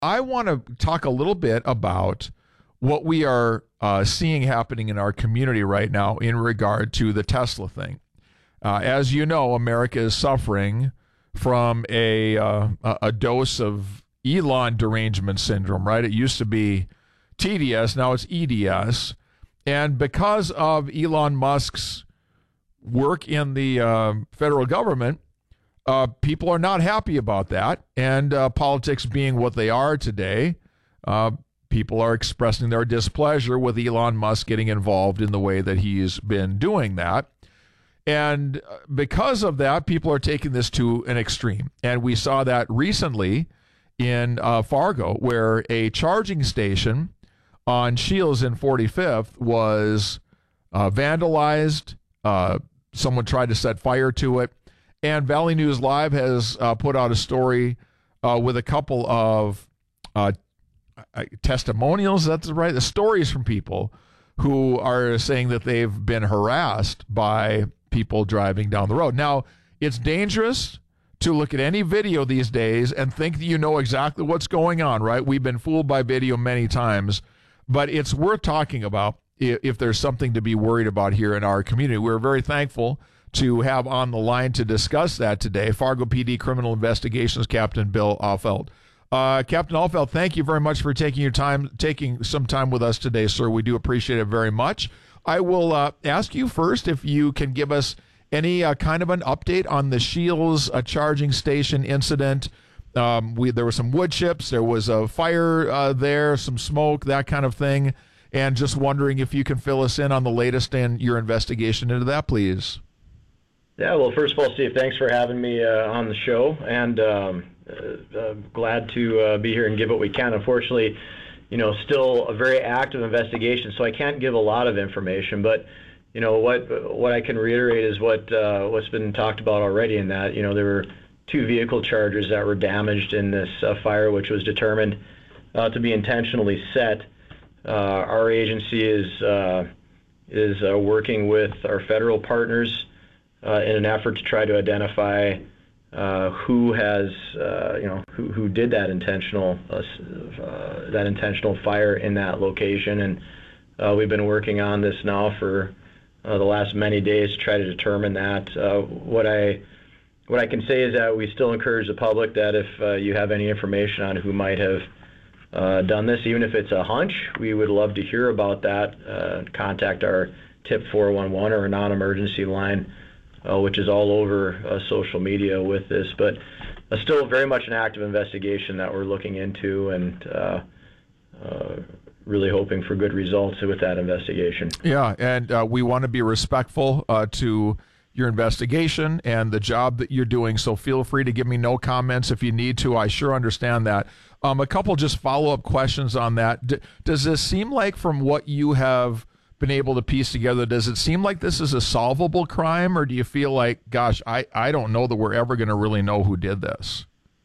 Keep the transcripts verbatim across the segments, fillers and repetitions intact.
I want to talk a little bit about what we are uh, seeing happening in our community right now in regard to the Tesla thing. Uh, as you know, America is suffering from a uh, a dose of Elon derangement syndrome, right? It used to be T D S, now it's E D S. And because of Elon Musk's work in the uh, federal government, uh, people are not happy about that. And uh, politics being what they are today, uh, people are expressing their displeasure with Elon Musk getting involved in the way that he's been doing that. And because of that, people are taking this to an extreme. And we saw that recently in uh, Fargo, where a charging station on Shields in forty-fifth was uh, vandalized. Uh, someone tried to set fire to it. And Valley News Live has uh, put out a story uh, with a couple of uh, testimonials. That's right. The stories from people who are saying that they've been harassed by people driving down the road. Now, it's dangerous to look at any video these days and think that you know exactly what's going on, right? We've been fooled by video many times, but it's worth talking about if, if there's something to be worried about here in our community. We're very thankful to have on the line to discuss that today, Fargo P D Criminal Investigations Captain Bill Alfeld. Uh, Captain Alfeld, thank you very much for taking your time, taking some time with us today, sir. We do appreciate it very much. I will uh, ask you first if you can give us any uh, kind of an update on the Shields uh, charging station incident. Um, we there were some wood chips, there was a fire uh, there, some smoke, that kind of thing, and just wondering if you can fill us in on the latest in your investigation into that, please. Yeah, well, first of all, Steve, thanks for having me uh, on the show, and um, uh, uh, glad to uh, be here and give what we can. Unfortunately, you know, still a very active investigation, so I can't give a lot of information. But, you know, what what I can reiterate is what uh, what's been talked about already. In that, you know, there were two vehicle chargers that were damaged in this uh, fire, which was determined uh, to be intentionally set. Uh, our agency is uh, is uh, working with our federal partners uh, in an effort to try to identify Uh, who has, uh, you know, who, who did that intentional, uh, uh, that intentional fire in that location, and uh, we've been working on this now for uh, the last many days to try to determine that. Uh, what I, what I can say is that we still encourage the public that if uh, you have any information on who might have uh, done this, even if it's a hunch, we would love to hear about that. Uh, contact our tip four one one or a non-emergency line, Uh, which is all over uh, social media with this, but uh, still very much an active investigation that we're looking into, and uh, uh, really hoping for good results with that investigation. Yeah, and uh, we want to be respectful uh, to your investigation and the job that you're doing, so feel free to give me no comments if you need to. I sure understand that. Um, a couple just follow-up questions on that. D- does this seem like, from what you have been able to piece together, does it seem like this is a solvable crime, or do you feel like, gosh, I, I don't know that we're ever going to really know who did this?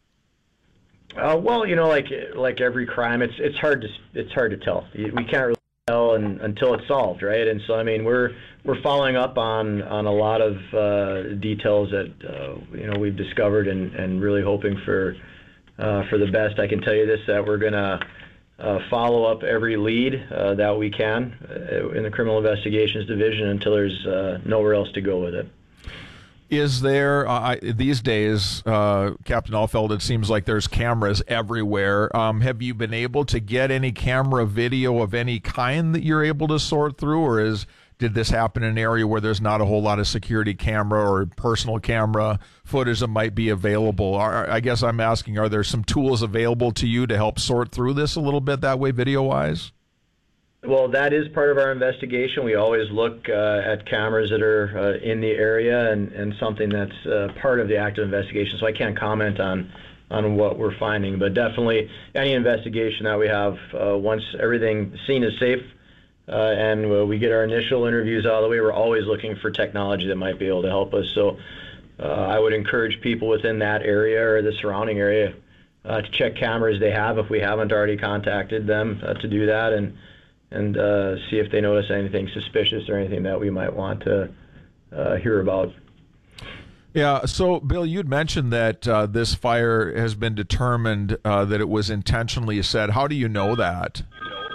Uh, well, you know, like like every crime, it's it's hard to it's hard to tell. We can't really tell and, until it's solved, right? And so, I mean, we're we're following up on on a lot of uh, details that uh, you know we've discovered, and, and really hoping for uh, for the best. I can tell you this, that we're gonna Uh, follow up every lead uh, that we can uh, in the Criminal Investigations Division until there's uh, nowhere else to go with it. Is there, uh, I, these days, uh, Captain Alfeld, it seems like there's cameras everywhere. Um, have you been able to get any camera video of any kind that you're able to sort through, or is did this happen in an area where there's not a whole lot of security camera or personal camera footage that might be available? Are, I guess I'm asking, are there some tools available to you to help sort through this a little bit that way, video-wise? Well, that is part of our investigation. We always look uh, at cameras that are uh, in the area, and, and something that's uh, part of the active investigation, so I can't comment on on what we're finding. But definitely any investigation that we have, uh, once everything seen is safe, Uh, and uh, we get our initial interviews out of the way, we're always looking for technology that might be able to help us. So uh, I would encourage people within that area or the surrounding area uh, to check cameras they have if we haven't already contacted them uh, to do that, and and uh, see if they notice anything suspicious or anything that we might want to uh, hear about. Yeah. So, Bill, you'd mentioned that uh, this fire has been determined uh, that it was intentionally set. How do you know that?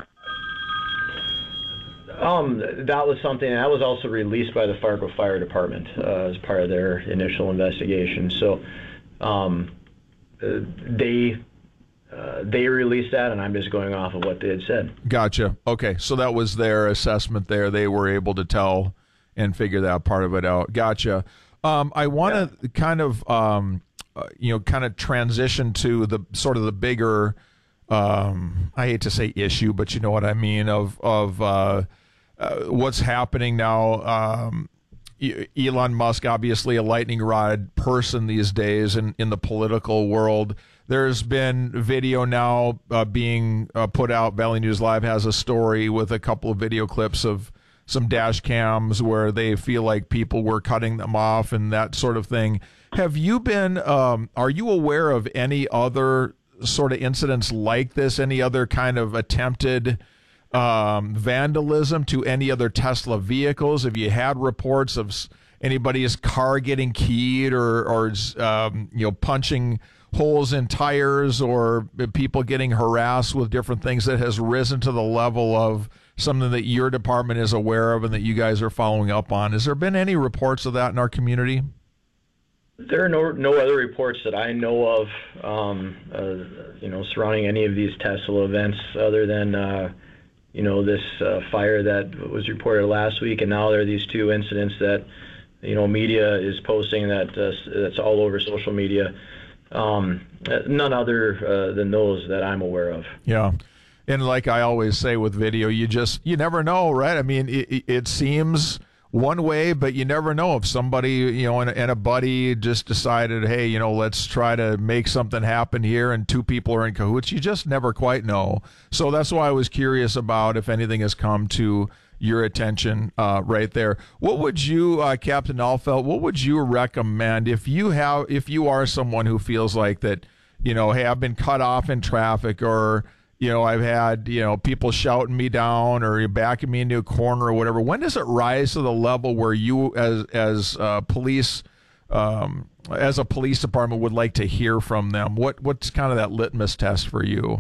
Um, that was something that was also released by the Fargo Fire Department uh, as part of their initial investigation. So um, uh, they uh, they released that, and I'm just going off of what they had said. Gotcha. Okay, so that was their assessment there. They were able to tell and figure that part of it out. Gotcha. Um, I want to yeah. kind of um, uh, you know kind of transition to the sort of the bigger. Um, I hate to say issue, but you know what I mean of of. Uh, Uh, what's happening now. Um, e- Elon Musk, obviously a lightning rod person these days in, in the political world. There's been video now uh, being uh, put out. Valley News Live has a story with a couple of video clips of some dash cams where they feel like people were cutting them off and that sort of thing. Have you been, um, are you aware of any other sort of incidents like this, any other kind of attempted Um, vandalism to any other Tesla vehicles? Have you had reports of anybody's car getting keyed or, or um, you know, punching holes in tires, or people getting harassed with different things that has risen to the level of something that your department is aware of and that you guys are following up on? Has there been any reports of that in our community? There are no no other reports that I know of, um, uh, you know, surrounding any of these Tesla events other than uh, you know, this uh, fire that was reported last week, and now there are these two incidents that, you know, media is posting that uh, that's all over social media. Um, none other uh, than those that I'm aware of. Yeah. And like I always say with video, you just, you never know, right? I mean, it, it seems one way, but you never know if somebody, you know, and, and a buddy just decided, hey, you know, let's try to make something happen here, and two people are in cahoots. You just never quite know. So that's why I was curious about if anything has come to your attention uh, right there. What would you, uh, Captain Alfeld, what would you recommend if you have, if you are someone who feels like that, you know, hey, I've been cut off in traffic, or you know, I've had, you know, people shouting me down or backing me into a corner or whatever. When does it rise to the level where you, as as uh, police, um, as a police department, would like to hear from them? What what's kind of that litmus test for you?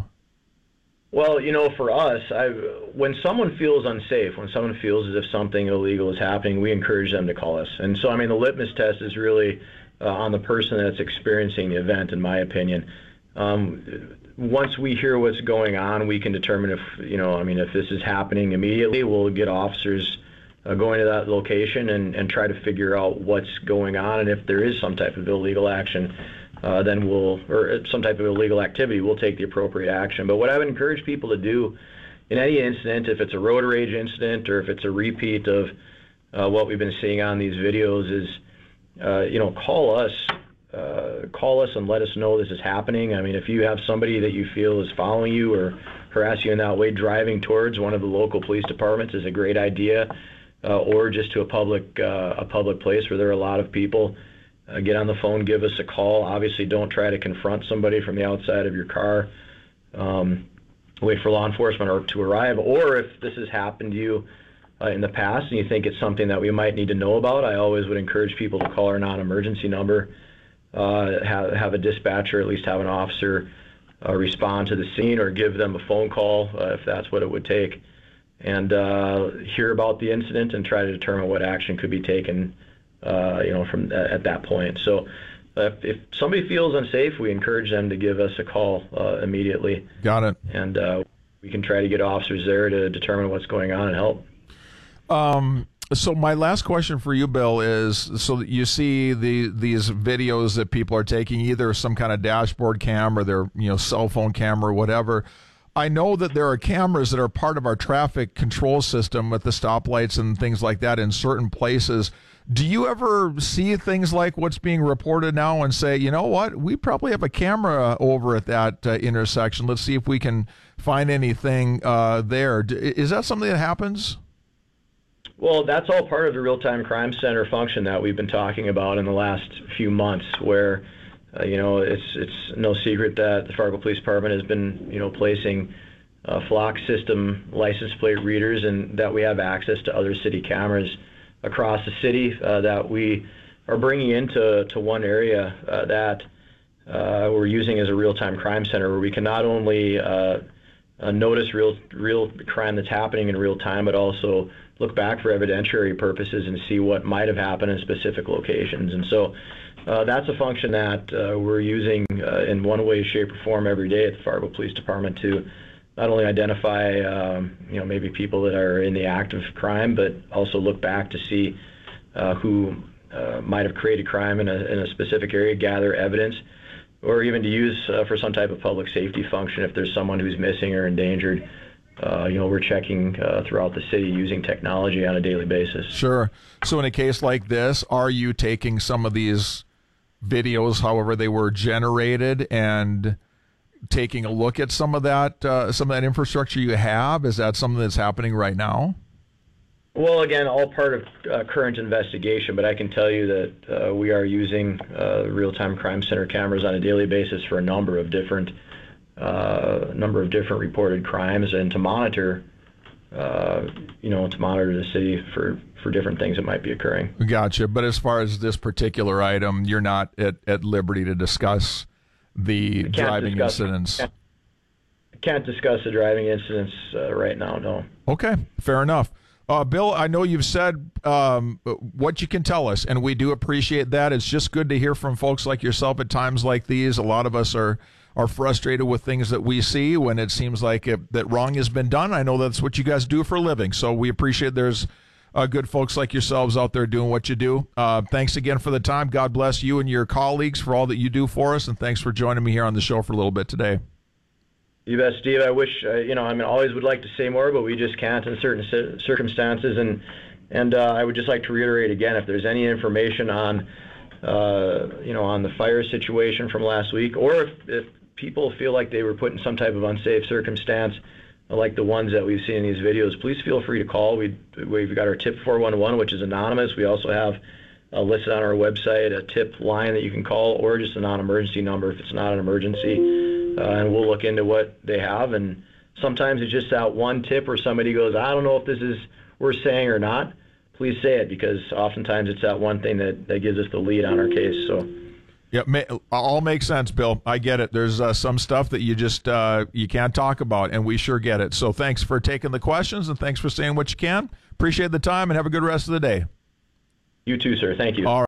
Well, you know, for us, I when someone feels unsafe, when someone feels as if something illegal is happening, we encourage them to call us. And so, I mean, the litmus test is really uh, on the person that's experiencing the event, in my opinion. Um, once we hear what's going on, we can determine if, you know, I mean, if this is happening immediately, we'll get officers uh, going to that location and, and try to figure out what's going on. And if there is some type of illegal action, uh, then we'll, or some type of illegal activity, we'll take the appropriate action. But what I would encourage people to do in any incident, if it's a road rage incident or if it's a repeat of uh, what we've been seeing on these videos, is, uh, you know, call us. Uh, call us and let us know this is happening. I mean, if you have somebody that you feel is following you or harass you in that way, driving towards one of the local police departments is a great idea, uh, or just to a public uh, a public place where there are a lot of people. Uh, get on the phone, give us a call. Obviously, don't try to confront somebody from the outside of your car. Um, wait for law enforcement or to arrive. Or if this has happened to you uh, in the past and you think it's something that we might need to know about, I always would encourage people to call our non-emergency number. Uh, have, have a dispatcher, at least have an officer uh, respond to the scene, or give them a phone call uh, if that's what it would take, and uh, hear about the incident and try to determine what action could be taken, uh, you know, from uh, at that point. So, uh, if, if somebody feels unsafe, we encourage them to give us a call uh, immediately. Got it. And uh, we can try to get officers there to determine what's going on and help. Um. So my last question for you, Bill, is, so you see the these videos that people are taking, either some kind of dashboard cam or their, you know, cell phone camera or whatever. I know that there are cameras that are part of our traffic control system at the stoplights and things like that in certain places. Do you ever see things like what's being reported now and say, you know what, we probably have a camera over at that uh, intersection. Let's see if we can find anything uh, there. Is that something that happens? Well, that's all part of the Real-Time Crime Center function that we've been talking about in the last few months, where, uh, you know, it's it's no secret that the Fargo Police Department has been, you know, placing uh, Flock system license plate readers, and that we have access to other city cameras across the city uh, that we are bringing into to one area uh, that uh, we're using as a real-time crime center, where we can not only uh, uh, notice real real crime that's happening in real time, but also look back for evidentiary purposes and see what might have happened in specific locations. And so uh, that's a function that uh, we're using uh, in one way, shape, or form every day at the Fargo Police Department to not only identify um, you know, maybe people that are in the act of crime, but also look back to see uh, who uh, might have created crime in a, in a specific area, gather evidence, or even to use uh, for some type of public safety function if there's someone who's missing or endangered. Uh, you know, we're checking uh, throughout the city using technology on a daily basis. Sure. So in a case like this, are you taking some of these videos, however they were generated, and taking a look at some of that, uh, some of that infrastructure you have? Is that something that's happening right now? Well, again, all part of uh, current investigation, but I can tell you that uh, we are using uh, real-time crime center cameras on a daily basis for a number of different uh, number of different reported crimes, and to monitor, uh, you know, to monitor the city for, for different things that might be occurring. Gotcha. But as far as this particular item, you're not at, at liberty to discuss the driving discuss, incidents. Can't, can't discuss the driving incidents uh, right now, no. Okay, fair enough. Uh, Bill, I know you've said um, what you can tell us, and we do appreciate that. It's just good to hear from folks like yourself at times like these. A lot of us are are frustrated with things that we see when it seems like it, that wrong has been done. I know that's what you guys do for a living, so we appreciate there's uh, good folks like yourselves out there doing what you do. Uh, thanks again for the time. God bless you and your colleagues for all that you do for us, and thanks for joining me here on the show for a little bit today. You bet, Steve. I wish, uh, you know, I mean, always would like to say more, but we just can't in certain c- circumstances. And and uh, I would just like to reiterate again, if there's any information on, uh, you know, on the fire situation from last week, or if, if people feel like they were put in some type of unsafe circumstance, like the ones that we've seen in these videos, please feel free to call. We, we've got our tip four one one, which is anonymous. We also have uh, listed on our website a tip line that you can call, or just a non-emergency number if it's not an emergency. Uh, and we'll look into what they have. And sometimes it's just that one tip where somebody goes, I don't know if this is worth saying or not. Please say it, because oftentimes it's that one thing that, that gives us the lead on our case. So. Yeah, all makes sense, Bill. I get it. There's uh, some stuff that you just uh, you can't talk about, and we sure get it. So thanks for taking the questions, and thanks for saying what you can. Appreciate the time, and have a good rest of the day. You too, sir. Thank you. All right.